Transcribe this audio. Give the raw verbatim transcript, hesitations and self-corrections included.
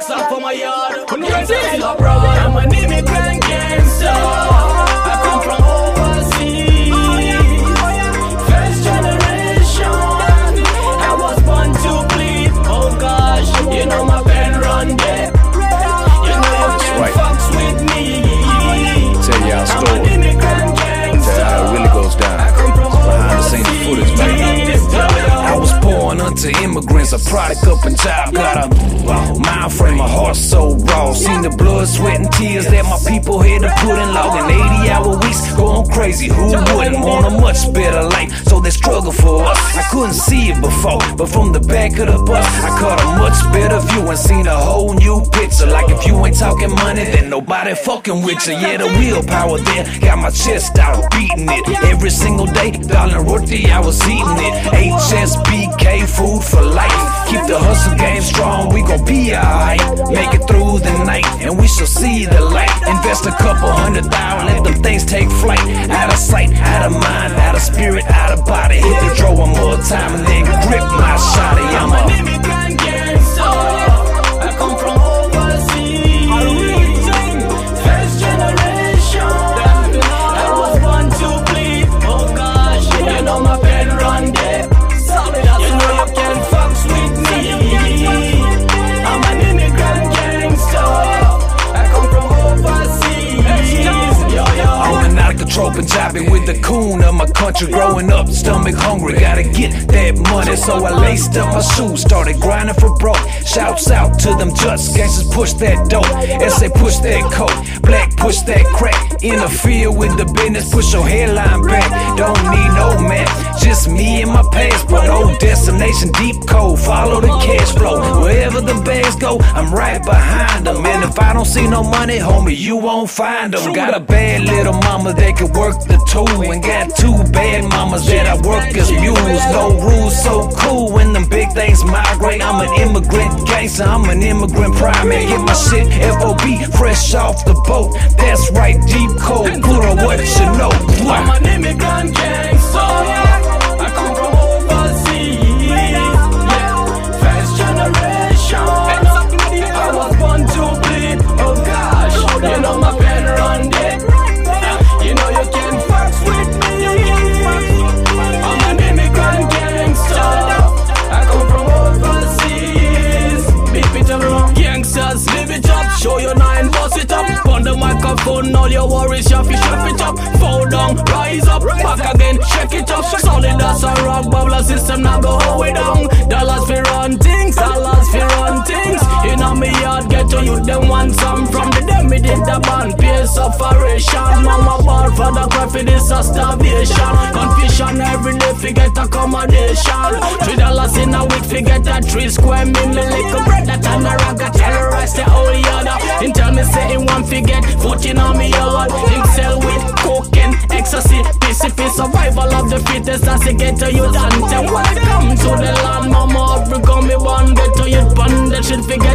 up for my yard. I'm an immigrant gangster. I come from overseas. First generation. I was born to bleed. Oh gosh, you know my pen run deep. You know you can't fuck with me. Tell y'all a story. I'm an immigrant gangster. Tell how it really goes down. I come from behind the scenes footage, baby. I was born unto immigrants, a product up in job. Got a mind frame, my heart so raw. Seen the blood, sweat, and tears that my people had to put in log. In eighty hour weeks, going crazy. Who wouldn't want a much better life? So they struggle for us. I couldn't see it before, but from the back of the bus, I caught a much better view and seen a whole new picture. Like if you ain't talking money, then nobody fucking with you. Yeah, the willpower there got my chest out, beating it every single day. Darling roti, I was eating it. H S B K, food for life. Keep the hustle game strong, we gon' be alright. Make it through the night, and we shall see the light. Invest a couple hundred thousand, let them things take flight. Out of sight, out of mind, out of spirit, out of body. Hit the draw one more time and then grip my shotty. I'm a immigrant gangster. I come from overseas. First generation. I was born to bleed. Oh gosh, you know my pen run deep. You know you can't fuck with me. I'm an immigrant gangster. I come from overseas. Yo, yo. I'm an out of control Punjabi with the coon of my country. Growing up, stomach hungry, gotta get that money. So I laced up my shoes, started grinding for broke. Shouts out to them Dutch gangsters, push that dope. S A push that coke, black push that crack. Interfere with the business, push your hairline back. Don't need no man, just me and my passport. No destination, deep cold, follow the cash flow. Wherever the bags go, I'm right behind them. And if I don't see no money, homie, you won't find them. Got a bad little mama that can work the tool, and got two bad mamas that I work as mules. No rules, so cool when them big things migrate. I'm an immigrant gangster, I'm an immigrant primate. Get my shit F O B, fresh off the boat. That's right, deep cold, put on what you know. I'm an immigrant gangster. I come from overseas. Yeah. First generation. I was born to bleed. Oh gosh, you know my pen run deep. You know you can't fuck with me. I'm an immigrant gangster. I come from overseas. Beep it up, gangsters, live it up. Show your nine, boss it up. On the microphone, all your worries, you shut it up. Fall down, rise up, back again, shake it up. Solid as a rock, bubble system, now go hold it down. Dollars for run things, dollars for run things. You know me yard, get to you, them want some from the them. Me did the band, peace operation. Mama bar for the graphic, this a starvation. Confusion every day, forget accommodation. Three dollars in a week, forget that three square meal. Me little bread that and a rag, I terrorize the whole yard. In tell me say it one forget, footing on me yard. Excel with cocaine, ecstasy, P C P, survival of the fittest as it get to you. And welcome to the land, mama, become me one, get to you, pun that shit forget.